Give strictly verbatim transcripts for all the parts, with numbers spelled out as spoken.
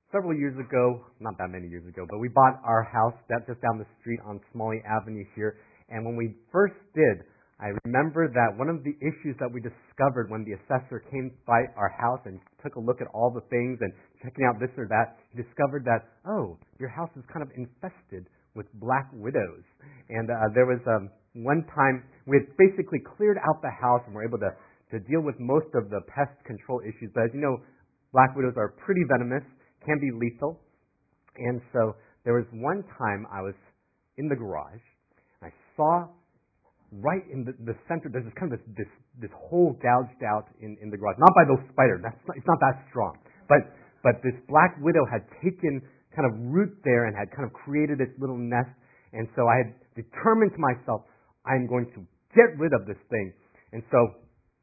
several years ago, not that many years ago, but we bought our house that just down the street on Smalley Avenue here. And when we first did, I remember that one of the issues that we discovered when the assessor came by our house and took a look at all the things and checking out this or that, he discovered that, oh, your house is kind of infested with black widows. And uh, there was um, one time we had basically cleared out the house and were able to, to deal with most of the pest control issues. But as you know, black widows are pretty venomous, can be lethal. And so there was one time I was in the garage, and I saw right in the, the center, there's this kind of this, this, this hole gouged out in, in the garage. Not by those spiders, that's not, it's not that strong. But, but this black widow had taken kind of root there and had kind of created its little nest. And so I had determined to myself, I'm going to get rid of this thing. And so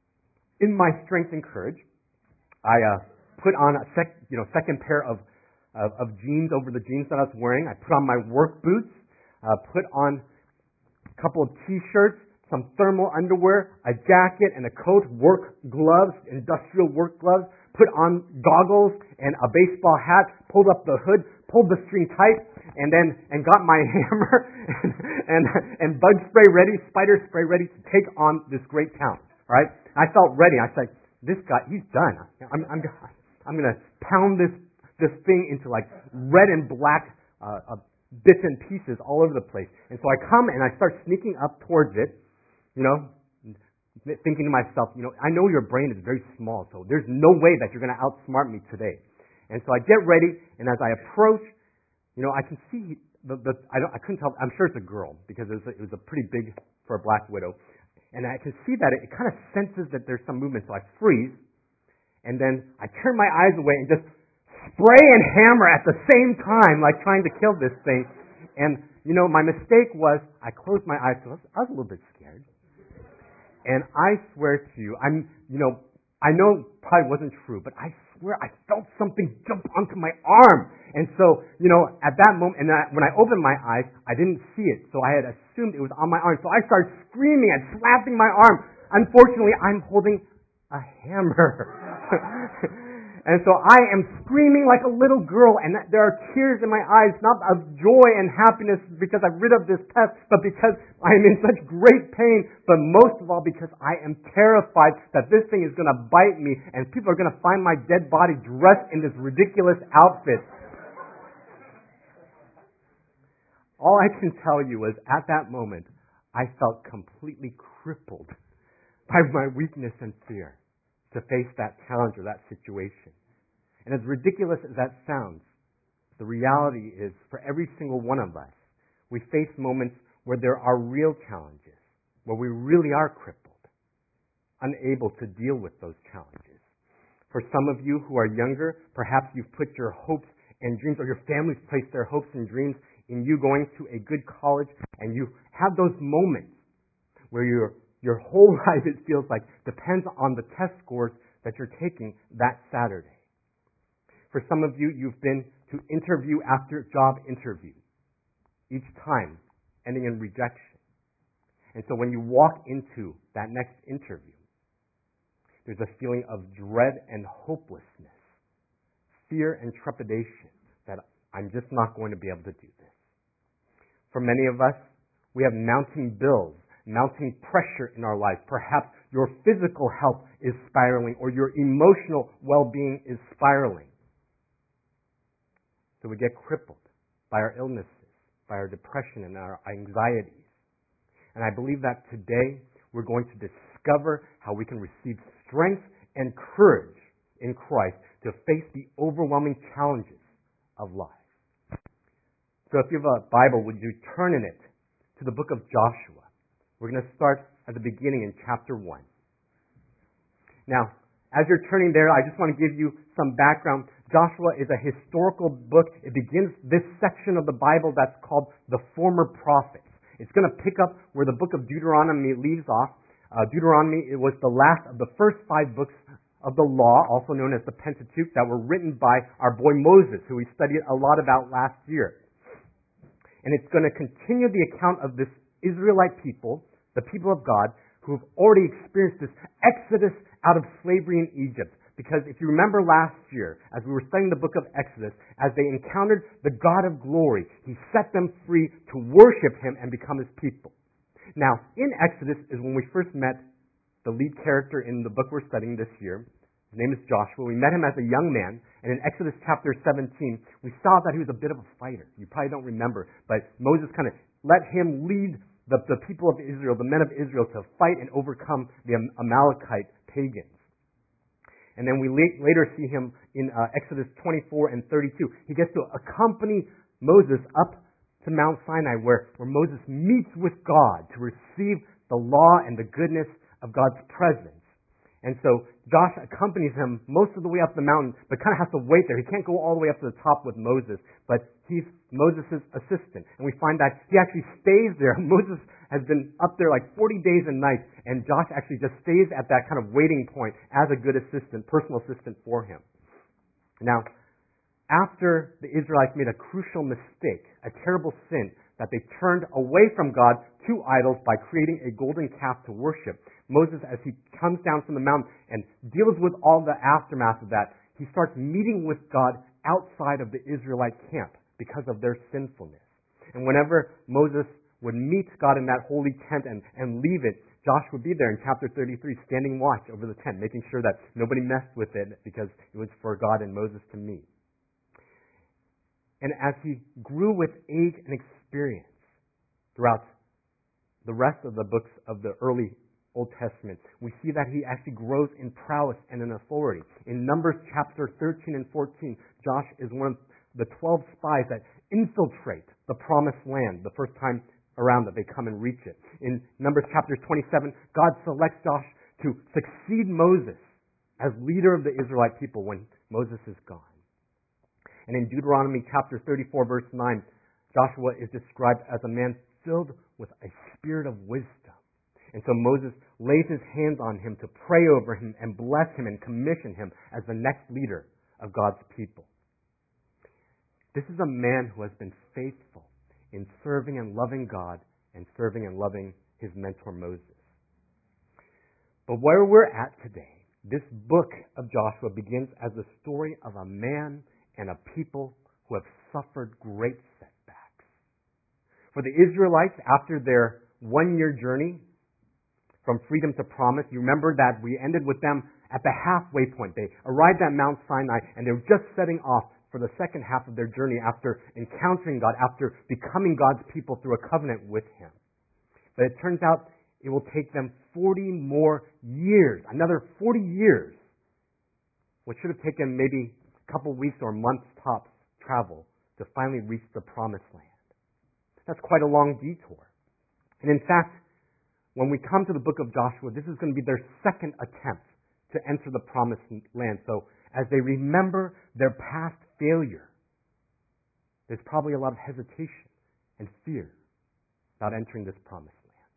in my strength and courage, I uh, put on a sec, you know, second pair of, of, of jeans over the jeans that I was wearing. I put on my work boots, uh, put on a couple of T-shirts, some thermal underwear, a jacket and a coat, work gloves, industrial work gloves, put on goggles and a baseball hat, pulled up the hood, pulled the string tight, and then and got my hammer and, and and bug spray ready, spider spray ready to take on this great town. Right? I felt ready. I said, "This guy, he's done. I'm I'm I'm going to pound this this thing into like red and black uh, uh, bits and pieces all over the place." And so I come and I start sneaking up towards it, you know, thinking to myself, you know, I know your brain is very small, so there's no way that you're going to outsmart me today. And so I get ready, and as I approach, you know, I can see the, the I don't I couldn't tell. I'm sure it's a girl because it was a, it was a pretty big for a black widow, and I can see that it, it kind of senses that there's some movement. So I freeze, and then I turn my eyes away and just spray and hammer at the same time, like trying to kill this thing. And you know, my mistake was I closed my eyes, so I was, I was a little bit scared. And I swear to you, I'm, you know, I know it probably wasn't true, but I swear I felt something jump onto my arm. And so, you know, at that moment, and I, when I opened my eyes, I didn't see it. So I had assumed it was on my arm. So I started screaming and slapping my arm. Unfortunately, I'm holding a hammer. And so I am screaming like a little girl, and there are tears in my eyes, not of joy and happiness because I'm rid of this pest, but because I am in such great pain, but most of all because I am terrified that this thing is going to bite me, and people are going to find my dead body dressed in this ridiculous outfit. All I can tell you is at that moment, I felt completely crippled by my weakness and fear to face that challenge or that situation. And as ridiculous as that sounds, the reality is for every single one of us, we face moments where there are real challenges, where we really are crippled, unable to deal with those challenges. For some of you who are younger, perhaps you've put your hopes and dreams, or your family's placed their hopes and dreams in you going to a good college, and you have those moments where your your whole life, it feels like, depends on the test scores that you're taking that Saturday. For some of you, you've been to interview after job interview, each time ending in rejection. And so when you walk into that next interview, there's a feeling of dread and hopelessness, fear and trepidation that I'm just not going to be able to do this. For many of us, we have mounting bills, mounting pressure in our lives. Perhaps your physical health is spiraling or your emotional well-being is spiraling. So we get crippled by our illnesses, by our depression and our anxieties. And I believe that today we're going to discover how we can receive strength and courage in Christ to face the overwhelming challenges of life. So if you have a Bible, would you turn in it to the book of Joshua? We're going to start at the beginning in chapter one. Now, as you're turning there, I just want to give you some background. Joshua is a historical book. It begins this section of the Bible that's called the Former Prophets. It's going to pick up where the book of Deuteronomy leaves off. Uh, Deuteronomy, it was the last of the first five books of the law, also known as the Pentateuch, that were written by our boy Moses, who we studied a lot about last year. And it's going to continue the account of this Israelite people, the people of God, who have already experienced this exodus out of slavery in Egypt. Because if you remember last year, as we were studying the book of Exodus, as they encountered the God of glory, He set them free to worship Him and become His people. Now, in Exodus is when we first met the lead character in the book we're studying this year. His name is Joshua. We met him as a young man, and in Exodus chapter seventeen, we saw that he was a bit of a fighter. You probably don't remember, but Moses kind of let him lead the, the people of Israel, the men of Israel, to fight and overcome the Amalekite pagans. And then we la- later see him in uh, Exodus twenty-four and thirty-two. He gets to accompany Moses up to Mount Sinai, where, where Moses meets with God to receive the law and the goodness of God's presence. And so Josh accompanies him most of the way up the mountain, but kind of has to wait there. He can't go all the way up to the top with Moses, but he's Moses' assistant. And we find that he actually stays there. Moses has been up there like forty days and nights, and Josh actually just stays at that kind of waiting point as a good assistant, personal assistant for him. Now, after the Israelites made a crucial mistake, a terrible sin, that they turned away from God to idols by creating a golden calf to worship, Moses, as he comes down from the mountain and deals with all the aftermath of that, he starts meeting with God outside of the Israelite camp because of their sinfulness. And whenever Moses would meet God in that holy tent and, and leave it, Josh would be there in chapter thirty-three, standing watch over the tent, making sure that nobody messed with it because it was for God and Moses to meet. And as he grew with age and experience throughout the rest of the books of the early Old Testament, we see that he actually grows in prowess and in authority. In Numbers chapter thirteen and fourteen, Josh is one of the twelve spies that infiltrate the promised land the first time around that they come and reach it. In Numbers chapter twenty-seven, God selects Josh to succeed Moses as leader of the Israelite people when Moses is gone. And in Deuteronomy chapter thirty-four, verse nine, Joshua is described as a man filled with a spirit of wisdom. And so Moses lays his hands on him to pray over him and bless him and commission him as the next leader of God's people. This is a man who has been faithful in serving and loving God and serving and loving his mentor Moses. But where we're at today, this book of Joshua begins as the story of a man and a people who have suffered great setbacks. For the Israelites, after their one-year journey from freedom to promise, you remember that we ended with them at the halfway point. They arrived at Mount Sinai, and they were just setting off for the second half of their journey after encountering God, after becoming God's people through a covenant with Him. But it turns out it will take them forty more years, another forty years, which should have taken maybe a couple weeks or months tops travel to finally reach the promised land. That's quite a long detour. And in fact, when we come to the book of Joshua, this is going to be their second attempt to enter the promised land. So as they remember their past failure, there's probably a lot of hesitation and fear about entering this promised land.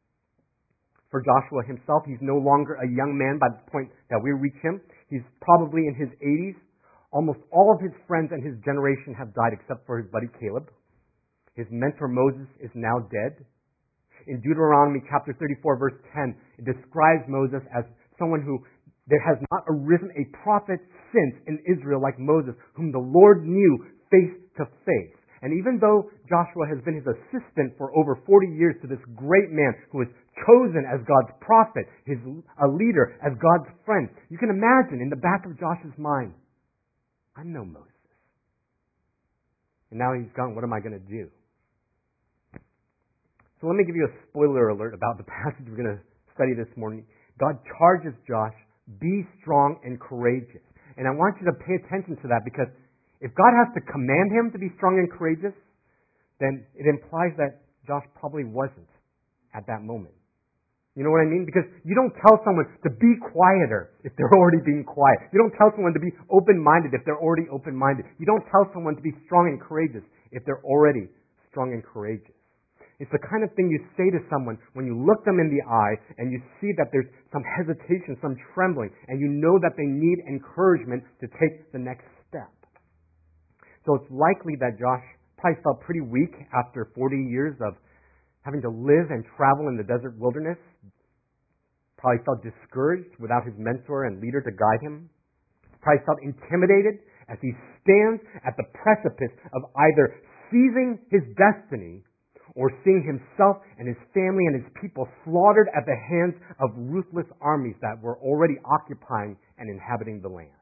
For Joshua himself, he's no longer a young man by the point that we reach him. He's probably in his eighties. Almost all of his friends and his generation have died except for his buddy Caleb. His mentor Moses is now dead. In Deuteronomy chapter thirty-four, verse ten, it describes Moses as someone who there has not arisen a prophet since in Israel like Moses, whom the Lord knew face to face. And even though Joshua has been his assistant for over forty years to this great man who was chosen as God's prophet, his a leader, as God's friend, you can imagine in the back of Joshua's mind, I'm no Moses. And now he's gone, what am I going to do? So let me give you a spoiler alert about the passage we're going to study this morning. God charges Josh, be strong and courageous. And I want you to pay attention to that, because if God has to command him to be strong and courageous, then it implies that Josh probably wasn't at that moment. You know what I mean? Because you don't tell someone to be quieter if they're already being quiet. You don't tell someone to be open-minded if they're already open-minded. You don't tell someone to be strong and courageous if they're already strong and courageous. It's the kind of thing you say to someone when you look them in the eye and you see that there's some hesitation, some trembling, and you know that they need encouragement to take the next step. So it's likely that Josh probably felt pretty weak after forty years of having to live and travel in the desert wilderness. Probably felt discouraged without his mentor and leader to guide him. Christ felt intimidated as he stands at the precipice of either seizing his destiny or seeing himself and his family and his people slaughtered at the hands of ruthless armies that were already occupying and inhabiting the land.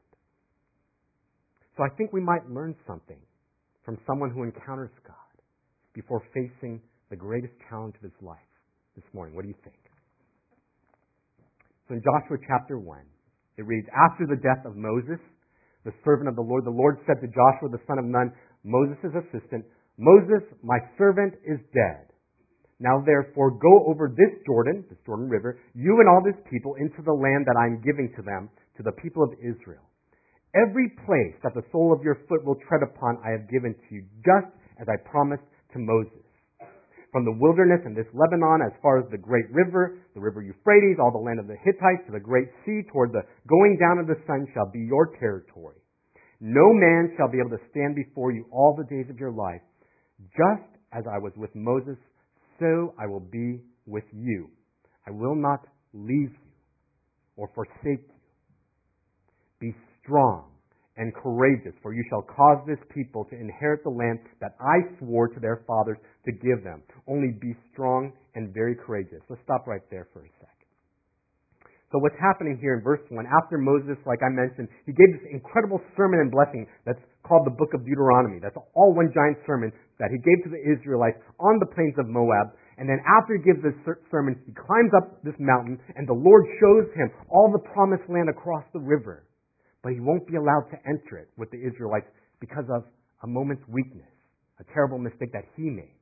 So I think we might learn something from someone who encounters God before facing the greatest challenge of his life this morning. What do you think? So in Joshua chapter one, it reads, "After the death of Moses, the servant of the Lord, the Lord said to Joshua the son of Nun, Moses' assistant, 'Moses, my servant, is dead. Now therefore go over this Jordan,'" this Jordan River, "you and all this people into the land that I am giving to them, to the people of Israel. Every place that the sole of your foot will tread upon I have given to you, just as I promised to Moses. From the wilderness and this Lebanon, as far as the great river, the river Euphrates, all the land of the Hittites, to the great sea, toward the going down of the sun shall be your territory. No man shall be able to stand before you all the days of your life. Just as I was with Moses, so I will be with you. I will not leave you or forsake you. Be strong and courageous, for you shall cause this people to inherit the land that I swore to their fathers to give them. Only be strong and very courageous." Let's stop right there for a sec. So what's happening here in verse one, after Moses, like I mentioned, he gave this incredible sermon and blessing that's called the book of Deuteronomy. That's all one giant sermon that he gave to the Israelites on the plains of Moab. And then after he gives this sermon, he climbs up this mountain, and the Lord shows him all the promised land across the river. But he won't be allowed to enter it with the Israelites because of a moment's weakness, a terrible mistake that he made.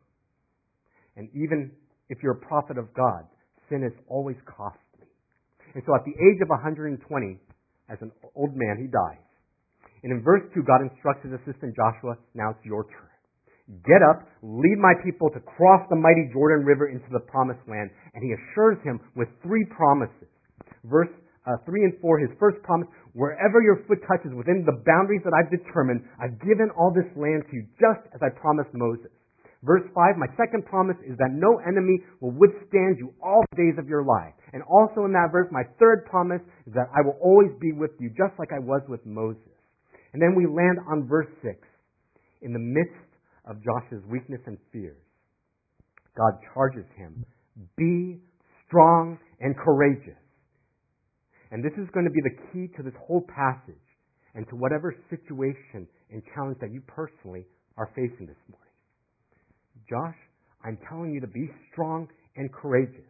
And even if you're a prophet of God, sin is always costly. And so at the age of one hundred twenty, as an old man, he dies. And in verse two, God instructs his assistant Joshua, "Now it's your turn. Get up, lead my people to cross the mighty Jordan River into the promised land." And he assures him with three promises. Verse uh, three and four, his first promise, "Wherever your foot touches within the boundaries that I've determined, I've given all this land to you, just as I promised Moses." Verse five, "My second promise is that no enemy will withstand you all the days of your life." And also in that verse, "My third promise is that I will always be with you, just like I was with Moses." And then we land on verse six. In the midst of Joshua's weakness and fears, God charges him, "Be strong and courageous." And this is going to be the key to this whole passage and to whatever situation and challenge that you personally are facing this morning. Josh, I'm telling you to be strong and courageous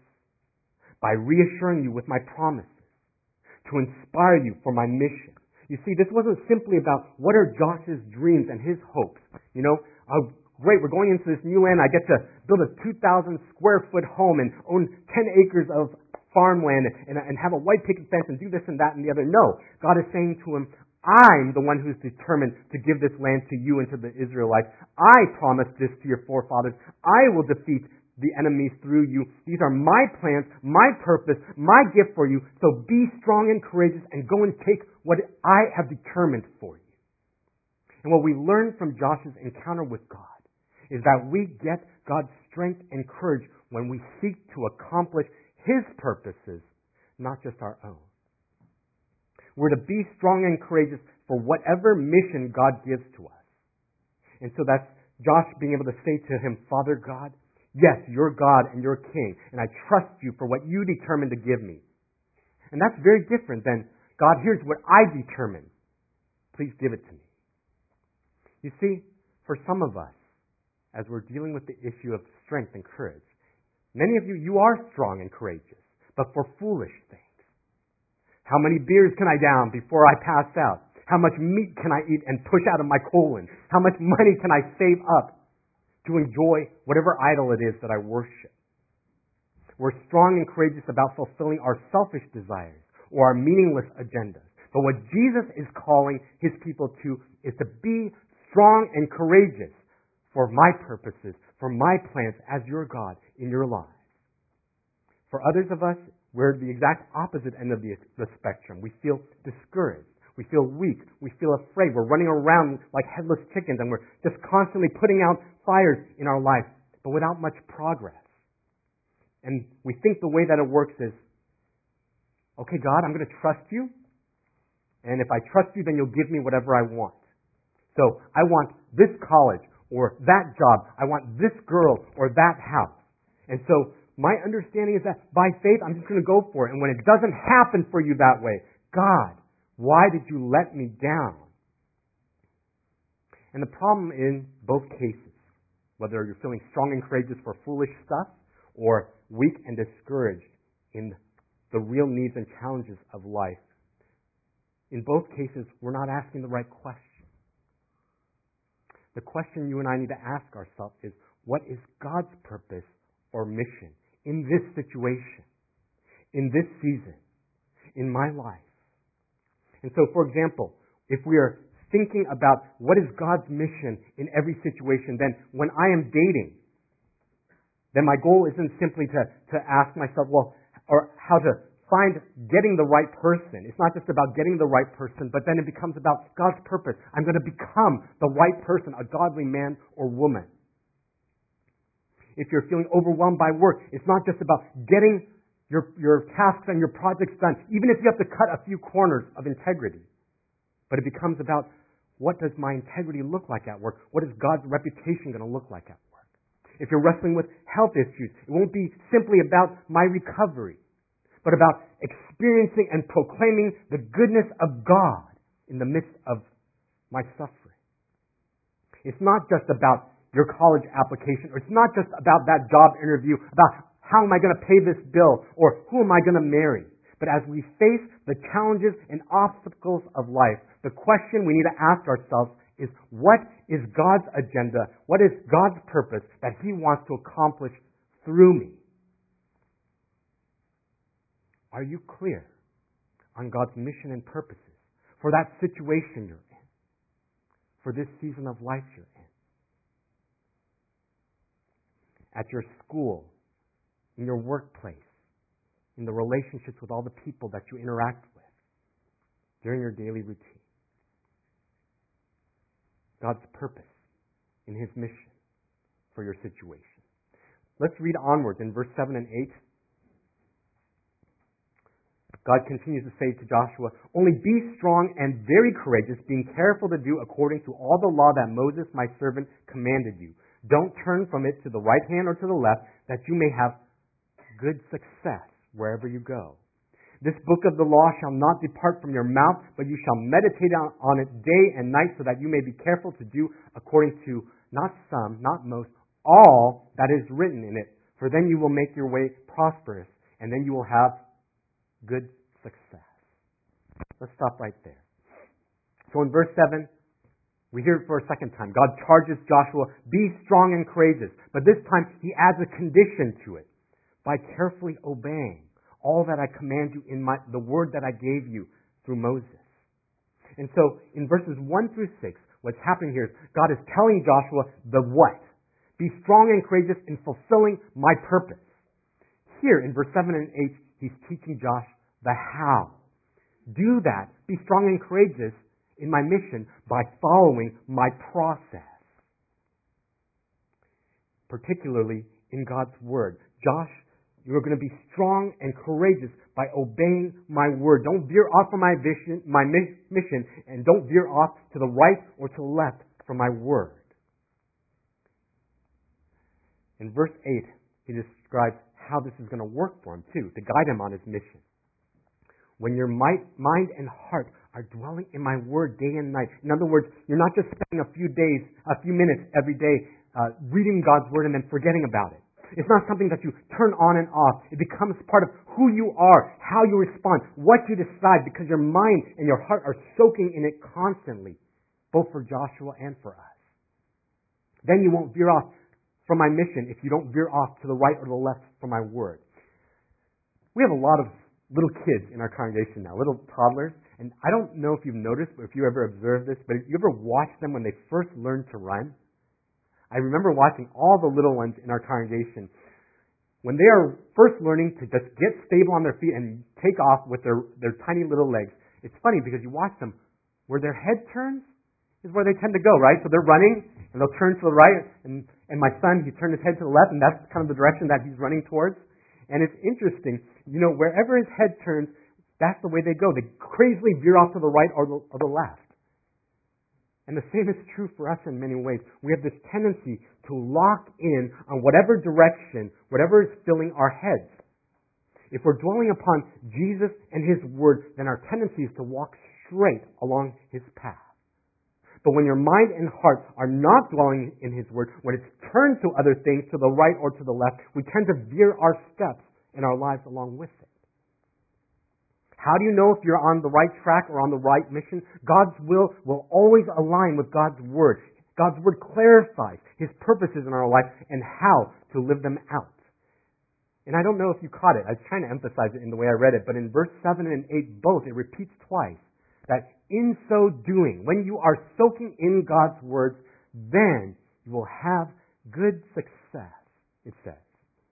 by reassuring you with my promises, to inspire you for my mission. You see, this wasn't simply about what are Josh's dreams and his hopes. You know, oh, great, we're going into this new land. I get to build a two thousand square foot home and own ten acres of farmland and, and have a white picket fence and do this and that and the other. No, God is saying to him, I'm the one who's determined to give this land to you and to the Israelites. I promised this to your forefathers. I will defeat the enemies through you. These are my plans, my purpose, my gift for you. So be strong and courageous and go and take what I have determined for you. And what we learn from Joshua's encounter with God is that we get God's strength and courage when we seek to accomplish His purposes, not just our own. We're to be strong and courageous for whatever mission God gives to us. And so that's Josh being able to say to him, Father God, yes, you're God and you're King, and I trust you for what you determined to give me. And that's very different than, God, here's what I determined. Please give it to me. You see, for some of us, as we're dealing with the issue of strength and courage, many of you, you are strong and courageous, but for foolish things. How many beers can I down before I pass out? How much meat can I eat and push out of my colon? How much money can I save up to enjoy whatever idol it is that I worship? We're strong and courageous about fulfilling our selfish desires or our meaningless agendas. But what Jesus is calling His people to is to be strong and courageous for my purposes, for my plans as your God in your lives. For others of us, we're the exact opposite end of the, the spectrum. We feel discouraged. We feel weak. We feel afraid. We're running around like headless chickens, and we're just constantly putting out fires in our life, but without much progress. And we think the way that it works is, okay, God, I'm going to trust you, And if I trust you, then you'll give me whatever I want. So I want this college or that job. I want this girl or that house. And so my understanding is that by faith, I'm just going to go for it. And when it doesn't happen for you that way, God, why did you let me down? And the problem in both cases, whether you're feeling strong and courageous for foolish stuff or weak and discouraged in the real needs and challenges of life, in both cases, we're not asking the right question. The question you and I need to ask ourselves is, what is God's purpose or mission in this situation, in this season, in my life? And so, for example, if we are thinking about what is God's mission in every situation, then when I am dating, then my goal isn't simply to, to ask myself, well, or how to find getting the right person. It's not just about getting the right person, but then it becomes about God's purpose. I'm going to become the right person, a godly man or woman. If you're feeling overwhelmed by work, it's not just about getting your, your tasks and your projects done, even if you have to cut a few corners of integrity. But it becomes about, what does my integrity look like at work? What is God's reputation going to look like at work? If you're wrestling with health issues, it won't be simply about my recovery, but about experiencing and proclaiming the goodness of God in the midst of my suffering. It's not just about your college application, or it's not just about that job interview, about how am I going to pay this bill, or who am I going to marry. But as we face the challenges and obstacles of life, the question we need to ask ourselves is, what is God's agenda? What is God's purpose that He wants to accomplish through me? Are you clear on God's mission and purposes for that situation you're in, for this season of life you're in? At your school, in your workplace, in the relationships with all the people that you interact with during your daily routine. God's purpose in His mission for your situation. Let's read onwards in verse seven and eight. God continues to say to Joshua, "Only be strong and very courageous, being careful to do according to all the law that Moses, my servant, commanded you. Don't turn from it to the right hand or to the left, that you may have good success wherever you go. This book of the law shall not depart from your mouth, but you shall meditate on it day and night, so that you may be careful to do according to not some, not most, all that is written in it. For then you will make your way prosperous, and then you will have good success." Let's stop right there. So in verse seven, we hear it for a second time. God charges Joshua, be strong and courageous. But this time, He adds a condition to it. By carefully obeying all that I command you in my, the word that I gave you through Moses. And so, in verses one through six, what's happening here is God is telling Joshua the what. Be strong and courageous in fulfilling my purpose. Here, in verse seven and eight, He's teaching Josh the how. Do that. Be strong and courageous in my mission by following my process. Particularly in God's Word. Josh, you are going to be strong and courageous by obeying my Word. Don't veer off from my vision, my mission, and don't veer off to the right or to the left from my Word. In verse eight, he describes how this is going to work for him too, to guide him on his mission. When your mind and heart are dwelling in my Word day and night. In other words, you're not just spending a few days, a few minutes every day uh, reading God's Word and then forgetting about it. It's not something that you turn on and off. It becomes part of who you are, how you respond, what you decide, because your mind and your heart are soaking in it constantly, both for Joshua and for us. Then you won't veer off from my mission if you don't veer off to the right or the left from my Word. We have a lot of little kids in our congregation now, little toddlers, and I don't know if you've noticed, or if you ever observed this, but you ever watch them when they first learn to run? I remember watching all the little ones in our congregation when they are first learning to just get stable on their feet and take off with their, their tiny little legs. It's funny because you watch them, where their head turns is where they tend to go, right? So they're running, and they'll turn to the right, and, and my son, he turned his head to the left, and that's kind of the direction that he's running towards. And it's interesting, you know, wherever his head turns, that's the way they go. They crazily veer off to the right or the, or the left. And the same is true for us in many ways. We have this tendency to lock in on whatever direction, whatever is filling our heads. If we're dwelling upon Jesus and His Word, then our tendency is to walk straight along His path. But when your mind and heart are not dwelling in His Word, when it's turned to other things, to the right or to the left, we tend to veer our steps in our lives along with it. How do you know if you're on the right track or on the right mission? God's will will always align with God's Word. God's Word clarifies His purposes in our life and how to live them out. And I don't know if you caught it. I was trying to emphasize it in the way I read it, but in verse seven and eight both, it repeats twice that in so doing, when you are soaking in God's words, then you will have good success, it says.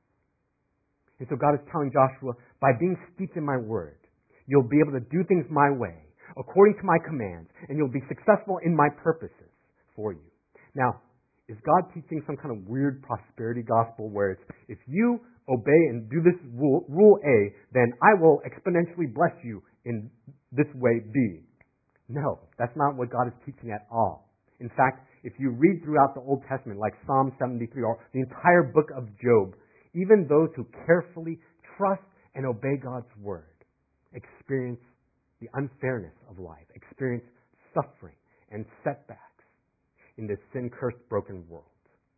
And so God is telling Joshua, by being steeped in my word, you'll be able to do things my way, according to my commands, and you'll be successful in my purposes for you. Now, is God teaching some kind of weird prosperity gospel where it's, if you obey and do this rule, rule A, then I will exponentially bless you in this way B? No, that's not what God is teaching at all. In fact, if you read throughout the Old Testament, like Psalm seventy-three or the entire book of Job, even those who carefully trust and obey God's word experience the unfairness of life, experience suffering and setbacks in this sin-cursed, broken world.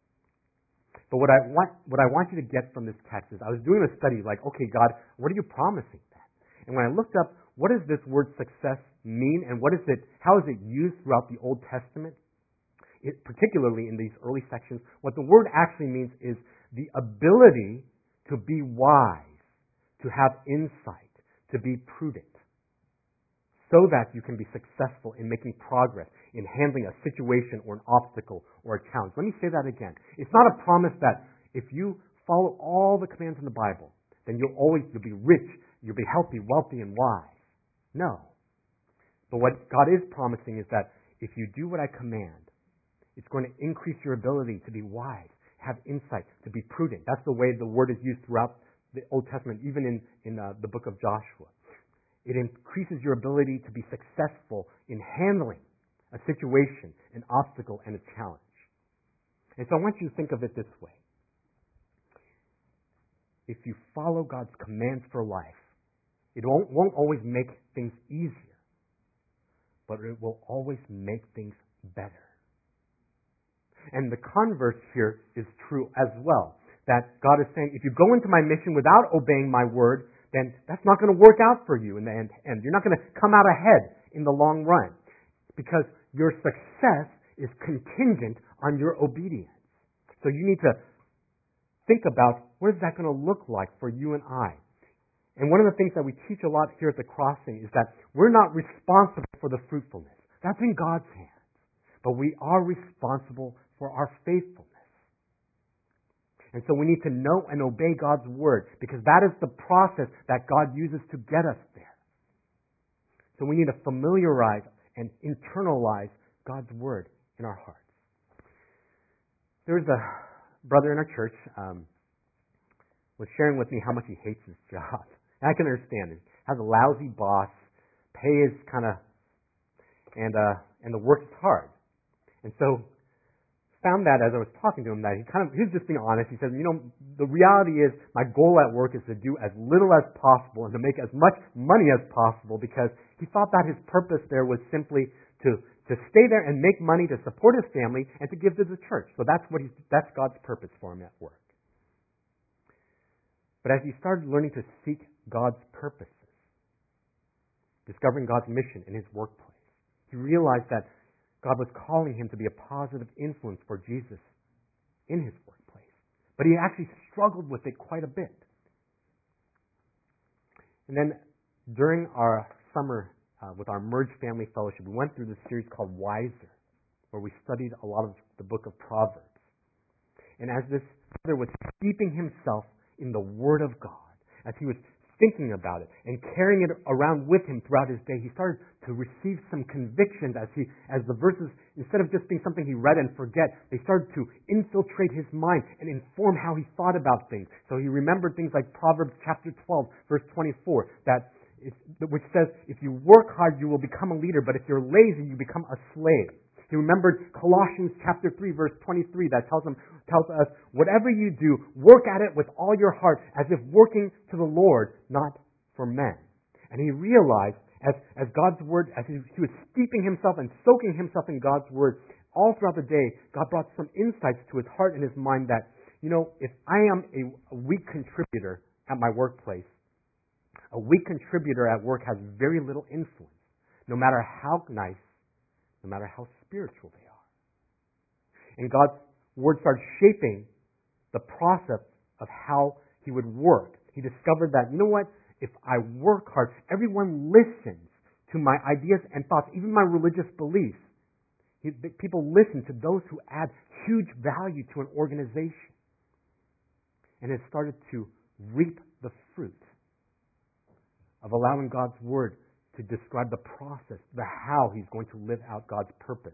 But what I want, what I want you to get from this text is, I was doing a study like, okay, God, what are you promising then? And when I looked up, what does this word success mean, and what is it? How is it used throughout the Old Testament? It, particularly in these early sections, what the word actually means is the ability to be wise, to have insight, to be prudent, so that you can be successful in making progress, in handling a situation or an obstacle or a challenge. Let me say that again. It's not a promise that if you follow all the commands in the Bible, then you'll always you'll be rich, you'll be healthy, wealthy, and wise. No. But what God is promising is that if you do what I command, it's going to increase your ability to be wise, have insight, to be prudent. That's the way the word is used throughout the Old Testament, even in, in uh, the book of Joshua. It increases your ability to be successful in handling a situation, an obstacle, and a challenge. And so I want you to think of it this way. If you follow God's commands for life, it won't, won't always make things easier, but it will always make things better. And the converse here is true as well. That God is saying, if you go into my mission without obeying my word, then that's not going to work out for you in the end. And you're not going to come out ahead in the long run. Because your success is contingent on your obedience. So you need to think about, what is that going to look like for you and I? And one of the things that we teach a lot here at the Crossing is that we're not responsible for the fruitfulness. That's in God's hands. But we are responsible for our faithfulness. And so we need to know and obey God's word, because that is the process that God uses to get us there. So we need to familiarize and internalize God's word in our hearts. There was a brother in our church um, was sharing with me how much he hates his job. And I can understand it. Has a lousy boss, pay is kind of, and uh, and the work is hard. And so found that as I was talking to him, that he kind of, he was just being honest. He said, you know, the reality is my goal at work is to do as little as possible and to make as much money as possible, because he thought that his purpose there was simply to, to stay there and make money to support his family and to give to the church. So that's what he's, that's God's purpose for him at work. But as he started learning to seek God's purposes, discovering God's mission in his workplace, he realized that God was calling him to be a positive influence for Jesus in his workplace. But he actually struggled with it quite a bit. And then during our summer uh, with our Merge Family Fellowship, we went through this series called Wiser, where we studied a lot of the book of Proverbs. And as this brother was steeping himself in the Word of God, as he was thinking about it and carrying it around with him throughout his day, he started to receive some convictions as he, as the verses, instead of just being something he read and forget, they started to infiltrate his mind and inform how he thought about things. So he remembered things like Proverbs chapter twelve, verse twenty-four, that it's, which says, if you work hard, you will become a leader, but if you're lazy, you become a slave. He remembered Colossians chapter three, verse twenty-three, that tells him, tells us, whatever you do, work at it with all your heart, as if working to the Lord, not for men. And he realized, as, as God's Word, as he, he was steeping himself and soaking himself in God's Word, all throughout the day, God brought some insights to his heart and his mind that, you know, if I am a, a weak contributor at my workplace, a weak contributor at work has very little influence, no matter how nice, no matter how spiritual they are. And God's Word started shaping the process of how he would work. He discovered that, you know what, if I work hard, everyone listens to my ideas and thoughts, even my religious beliefs. He, people listen to those who add huge value to an organization. And it started to reap the fruit of allowing God's Word to describe the process, the how he's going to live out God's purpose.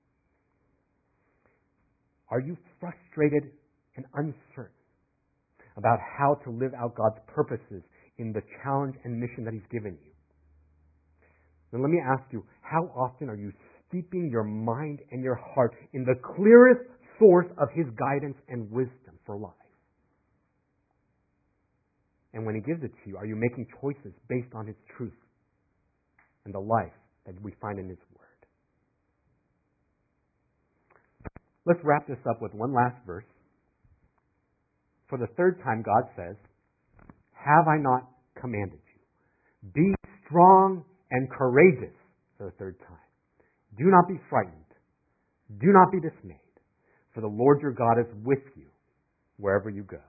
Are you frustrated and uncertain about how to live out God's purposes in the challenge and mission that he's given you? Then let me ask you, how often are you steeping your mind and your heart in the clearest source of his guidance and wisdom for life? And when he gives it to you, are you making choices based on his truth and the life that we find in his Word? Let's wrap this up with one last verse. For the third time, God says, have I not commanded you? Be strong and courageous. For the third time. Do not be frightened. Do not be dismayed. For the Lord your God is with you wherever you go.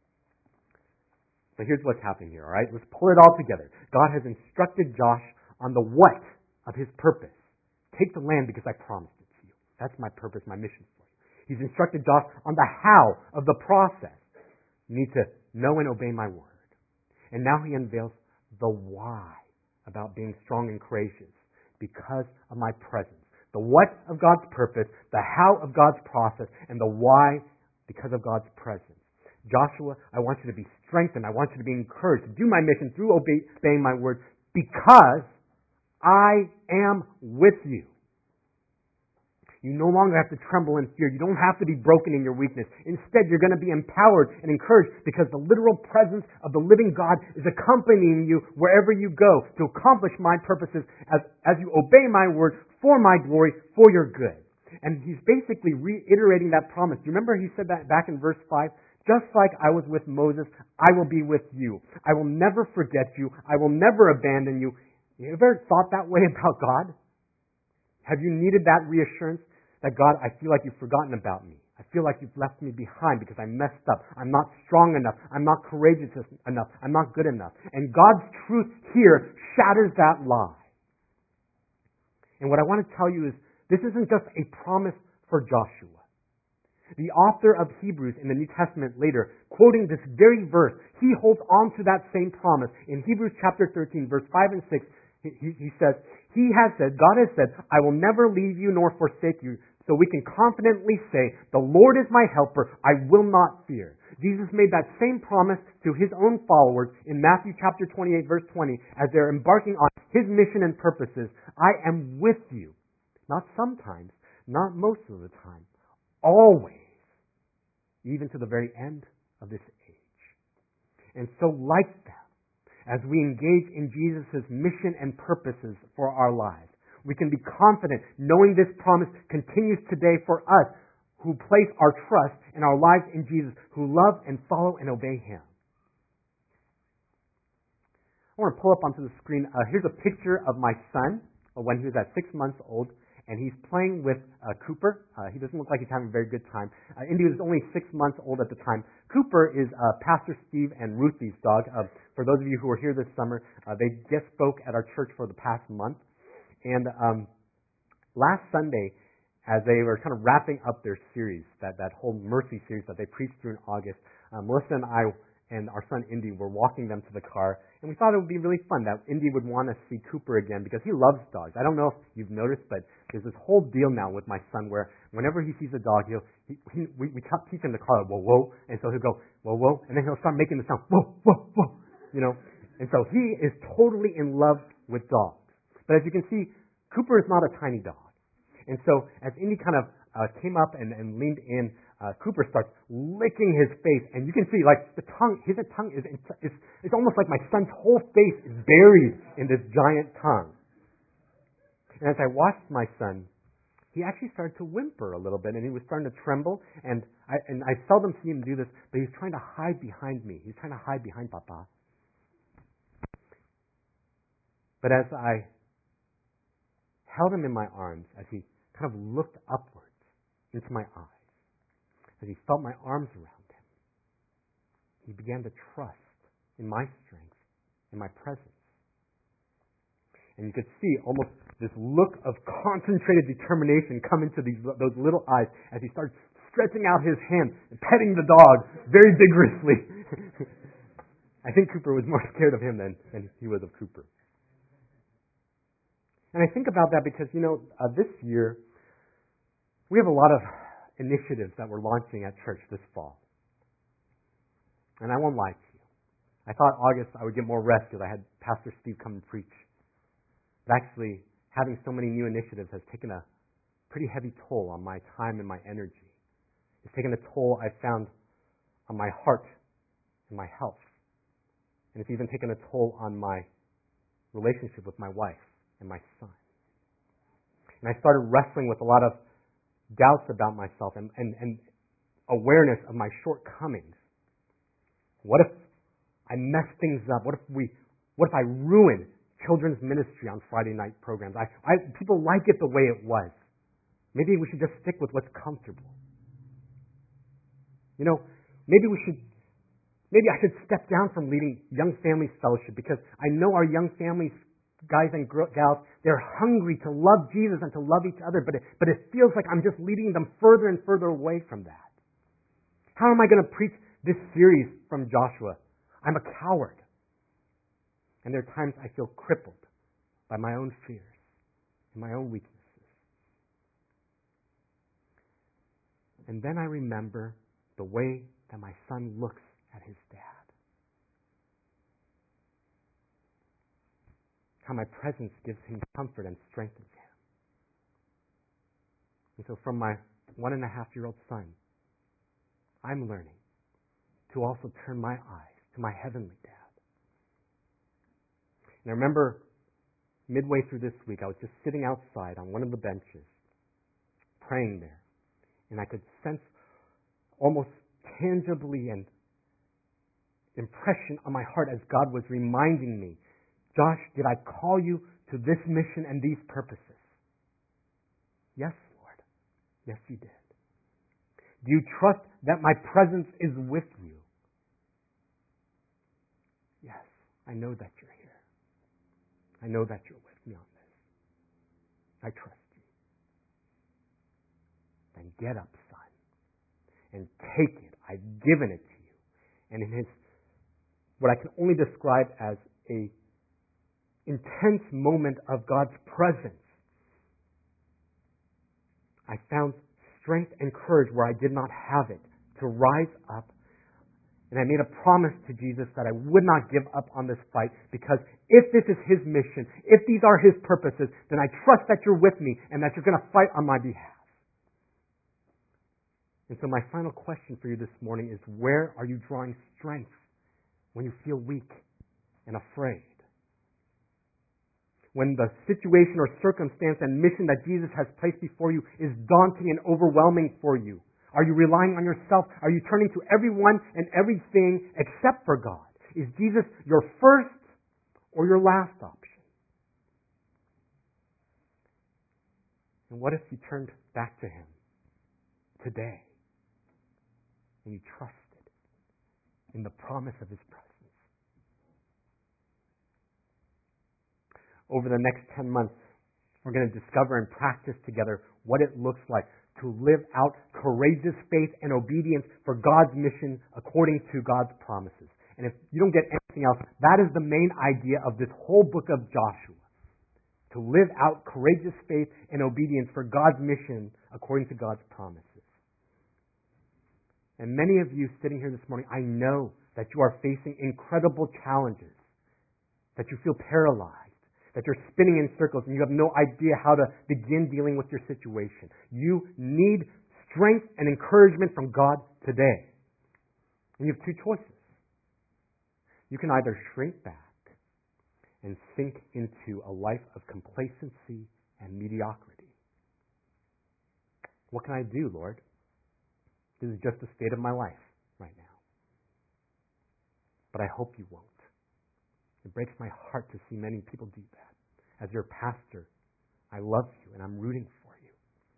So here's what's happening here, all right? Let's pull it all together. God has instructed Josh on the what of his purpose. Take the land because I promised it to you. That's my purpose, my mission for you. He's instructed Josh on the how of the process. You need to know and obey my word. And now he unveils the why about being strong and courageous because of my presence. The what of God's purpose, the how of God's process, and the why because of God's presence. Joshua, I want you to be strengthened. I want you to be encouraged to do my mission through obey, obeying my word because I am with you. You no longer have to tremble in fear. You don't have to be broken in your weakness. Instead, you're going to be empowered and encouraged because the literal presence of the living God is accompanying you wherever you go to accomplish my purposes as, as you obey my word for my glory, for your good. And he's basically reiterating that promise. Do you remember he said that back in verse five? Just like I was with Moses, I will be with you. I will never forget you. I will never abandon you. You ever thought that way about God? Have you needed that reassurance that God, I feel like you've forgotten about me. I feel like you've left me behind because I messed up. I'm not strong enough. I'm not courageous enough. I'm not good enough. And God's truth here shatters that lie. And what I want to tell you is this isn't just a promise for Joshua. The author of Hebrews in the New Testament later, quoting this very verse, he holds on to that same promise. In Hebrews chapter thirteen, verse five and six, he, he says, He has said, God has said, I will never leave you nor forsake you. So we can confidently say, the Lord is my helper, I will not fear. Jesus made that same promise to his own followers in Matthew chapter twenty-eight, verse twenty, as they're embarking on his mission and purposes. I am with you. Not sometimes, not most of the time, always, even to the very end of this age. And so like that, as we engage in Jesus' mission and purposes for our lives, we can be confident knowing this promise continues today for us who place our trust and our lives in Jesus, who love and follow and obey Him. I want to pull up onto the screen. Uh, here's a picture of my son when he was at six months old. And he's playing with uh, Cooper. Uh, he doesn't look like he's having a very good time. Uh, Indy was only six months old at the time. Cooper is uh, Pastor Steve and Ruthie's dog. Uh, for those of you who were here this summer, uh, they just spoke at our church for the past month. And um, last Sunday, as they were kind of wrapping up their series, that, that whole Mercy series that they preached through in August, uh, Melissa and I and our son Indy were walking them to the car, and we thought it would be really fun that Indy would want to see Cooper again because he loves dogs. I don't know if you've noticed, but there's this whole deal now with my son where whenever he sees a dog, he'll he, he, we, we teach him to call it whoa whoa, and so he'll go whoa whoa, and then he'll start making the sound whoa whoa whoa, you know. And so he is totally in love with dogs. But as you can see, Cooper is not a tiny dog. And so as Indy kind of uh, came up and, and leaned in, uh, Cooper starts licking his face. And you can see, like, the tongue, his tongue is, is, it's almost like my son's whole face is buried in this giant tongue. And as I watched my son, he actually started to whimper a little bit, and he was starting to tremble. And I, and I seldom see him do this, but he's trying to hide behind me. He's trying to hide behind Papa. But as I held him in my arms, as he kind of looked upwards into my eyes, as he felt my arms around him, he began to trust in my strength, in my presence. And you could see almost this look of concentrated determination come into these, those little eyes as he started stretching out his hand and petting the dog very vigorously. I think Cooper was more scared of him than, than he was of Cooper. And I think about that because, you know, uh, this year we have a lot of initiatives that we're launching at church this fall. And I won't lie to you. I thought August I would get more rest because I had Pastor Steve come and preach. But actually, having so many new initiatives has taken a pretty heavy toll on my time and my energy. It's taken a toll I found on my heart and my health. And it's even taken a toll on my relationship with my wife and my son. And I started wrestling with a lot of doubts about myself and, and, and awareness of my shortcomings. What if I mess things up? What if we, what if I ruin children's ministry on Friday night programs? I, I, people like it the way it was. Maybe we should just stick with what's comfortable. You know, maybe we should, maybe I should step down from leading Young Families Fellowship because I know our young families, guys and gals, they're hungry to love Jesus and to love each other, but it, but it feels like I'm just leading them further and further away from that. How am I going to preach this series from Joshua? I'm a coward. And there are times I feel crippled by my own fears and my own weaknesses. And then I remember the way that my son looks at his dad. How my presence gives him comfort and strengthens him. And so from my one and a half year old son, I'm learning to also turn my eyes to my heavenly dad. And I remember midway through this week, I was just sitting outside on one of the benches, praying there. And I could sense almost tangibly and impression on my heart as God was reminding me, Josh, did I call you to this mission and these purposes? Yes, Lord. Yes, you did. Do you trust that my presence is with you? Yes, I know that you're here. I know that you're with me on this. I trust you. Then get up, son, and take it. I've given it to you. And in his, what I can only describe as a intense moment of God's presence, I found strength and courage where I did not have it to rise up. And I made a promise to Jesus that I would not give up on this fight because if this is his mission, if these are his purposes, then I trust that you're with me and that you're going to fight on my behalf. And so my final question for you this morning is, where are you drawing strength when you feel weak and afraid? When the situation or circumstance and mission that Jesus has placed before you is daunting and overwhelming for you? Are you relying on yourself? Are you turning to everyone and everything except for God? Is Jesus your first or your last option? And what if you turned back to him today and you trusted in the promise of his presence? Over the next ten months, we're going to discover and practice together what it looks like to live out courageous faith and obedience for God's mission according to God's promises. And if you don't get anything else, that is the main idea of this whole book of Joshua. To live out courageous faith and obedience for God's mission according to God's promises. And many of you sitting here this morning, I know that you are facing incredible challenges that you feel paralyzed, that you're spinning in circles and you have no idea how to begin dealing with your situation. You need strength and encouragement from God today. And you have two choices. You can either shrink back and sink into a life of complacency and mediocrity. What can I do, Lord? This is just the state of my life right now. But I hope you won't. It breaks my heart to see many people do that. As your pastor, I love you and I'm rooting for you.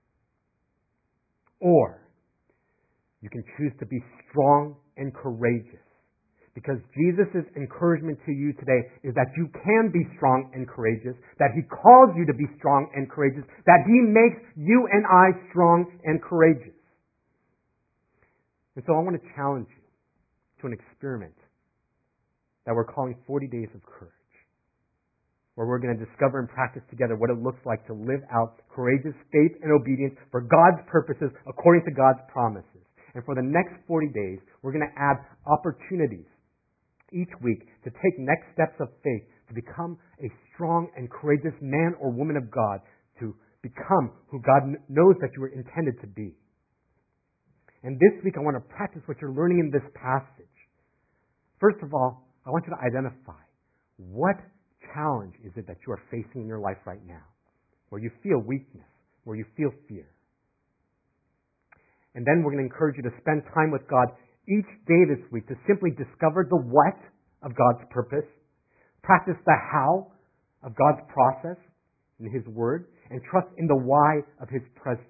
Or you can choose to be strong and courageous. Because Jesus' encouragement to you today is that you can be strong and courageous, that He calls you to be strong and courageous, that He makes you and I strong and courageous. And so I want to challenge you to an experiment that we're calling forty days of Courage, where we're going to discover and practice together what it looks like to live out courageous faith and obedience for God's purposes according to God's promises. And for the next forty days, we're going to add opportunities each week to take next steps of faith to become a strong and courageous man or woman of God, to become who God knows that you were intended to be. And this week I want to practice what you're learning in this passage. First of all, I want you to identify what challenge is it that you are facing in your life right now, where you feel weakness, where you feel fear. And then we're going to encourage you to spend time with God each day this week to simply discover the what of God's purpose, practice the how of God's process in His Word, and trust in the why of His presence.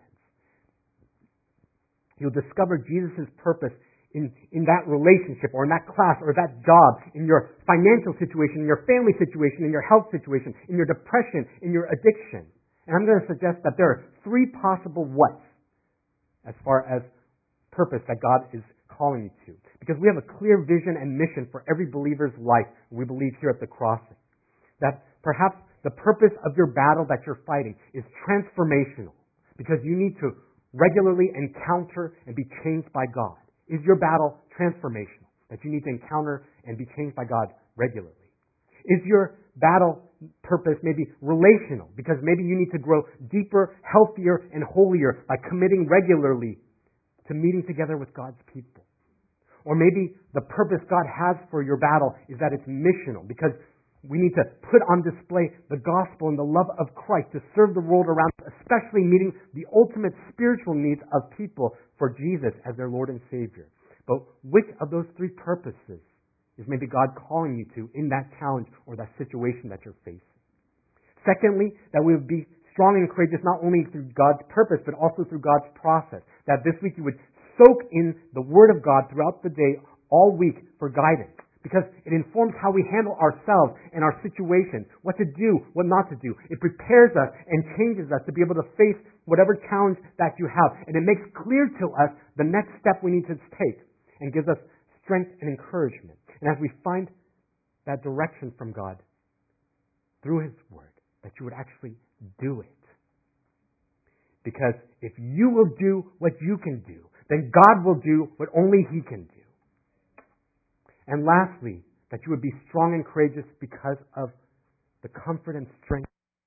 You'll discover Jesus' purpose in, in that relationship or in that class or that job, in your financial situation, in your family situation, in your health situation, in your depression, in your addiction. And I'm going to suggest that there are three possible whats as far as purpose that God is calling you to. Because we have a clear vision and mission for every believer's life, we believe here at the Crossing. That perhaps the purpose of your battle that you're fighting is transformational. Because you need to regularly encounter and be changed by God. Is your battle transformational? That you need to encounter and be changed by God regularly? Is your battle purpose maybe relational? Because maybe you need to grow deeper, healthier, and holier by committing regularly to meeting together with God's people. Or maybe the purpose God has for your battle is that it's missional, because we need to put on display the gospel and the love of Christ to serve the world around us, especially meeting the ultimate spiritual needs of people for Jesus as their Lord and Savior. But which of those three purposes is maybe God calling you to in that challenge or that situation that you're facing? Secondly, that we would be strong and courageous not only through God's purpose, but also through God's process. That this week you would soak in the Word of God throughout the day, all week, for guidance. Because it informs how we handle ourselves and our situation, what to do, what not to do. It prepares us and changes us to be able to face whatever challenge that you have. And it makes clear to us the next step we need to take and gives us strength and encouragement. And as we find that direction from God through His Word, that you would actually do it. Because if you will do what you can do, then God will do what only He can do. And lastly, that you would be strong and courageous because of the comfort and strength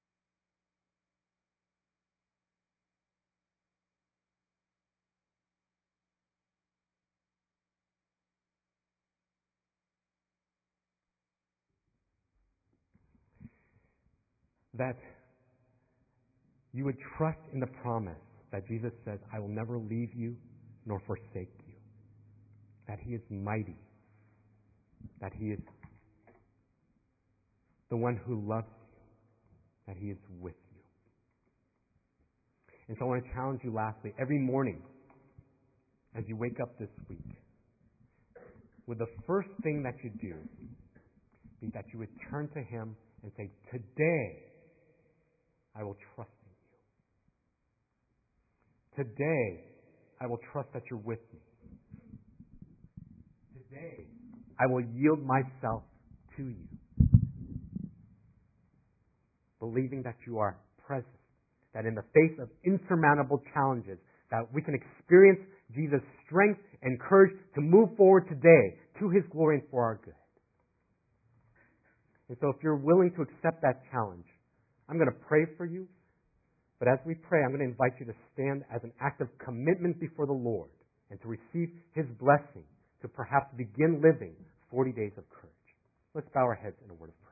that you would trust in the promise that Jesus says, I will never leave you nor forsake you. That He is mighty. That He is the one who loves you. That He is with you. And so I want to challenge you lastly, every morning as you wake up this week, would the first thing that you do be that you would turn to Him and say, today I will trust in you. Today I will trust that you're with me. Today I will yield myself to you, believing that you are present, that in the face of insurmountable challenges, that we can experience Jesus' strength and courage to move forward today to His glory and for our good. And so if you're willing to accept that challenge, I'm going to pray for you. But as we pray, I'm going to invite you to stand as an act of commitment before the Lord and to receive His blessing to perhaps begin living forty days of courage. Let's bow our heads in a word of prayer.